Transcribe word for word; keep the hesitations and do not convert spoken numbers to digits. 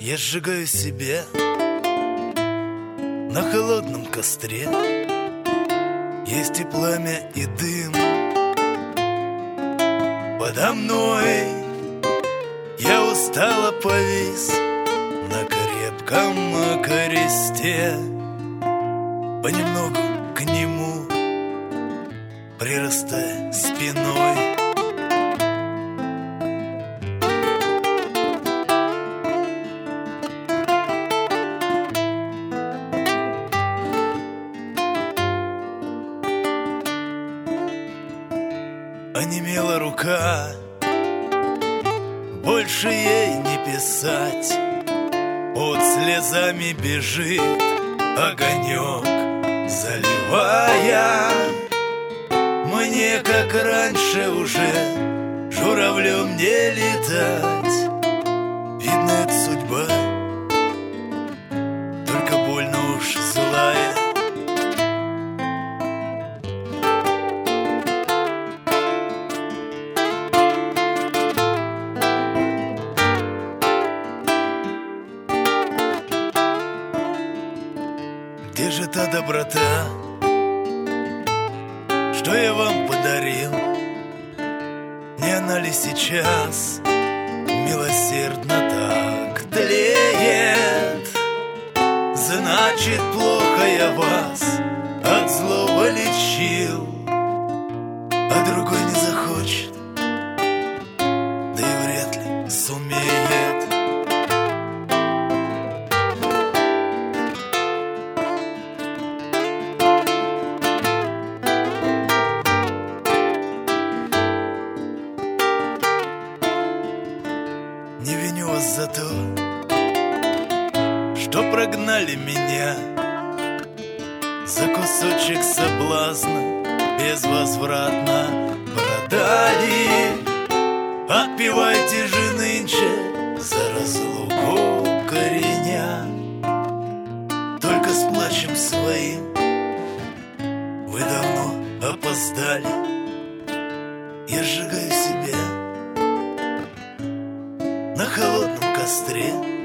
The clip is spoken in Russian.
Я сжигаю себя на холодном костре. Есть и пламя, и дым подо мной. Я устало повис на крепком кресте. Понемногу к нему прирастая спиной. Онемела рука, больше ей не писать. Под слезами бежит огонек, заливая мне, как раньше уже, журавлем не летать. Видно, это судьба, только больно уж злая. Где же та доброта, что я вам подарил? Не она ли сейчас милосердно так тлеет? Значит, плохо я вас от злого лечил, а другой не захочет, да и вряд ли сумеет. Не виню вас за то, что прогнали меня за кусочек соблазна, безвозвратно продали. Отпевайте же нынче за разлуку кореня, только с плачем своим вы давно опоздали. Я сжигаю себя на холодном костре.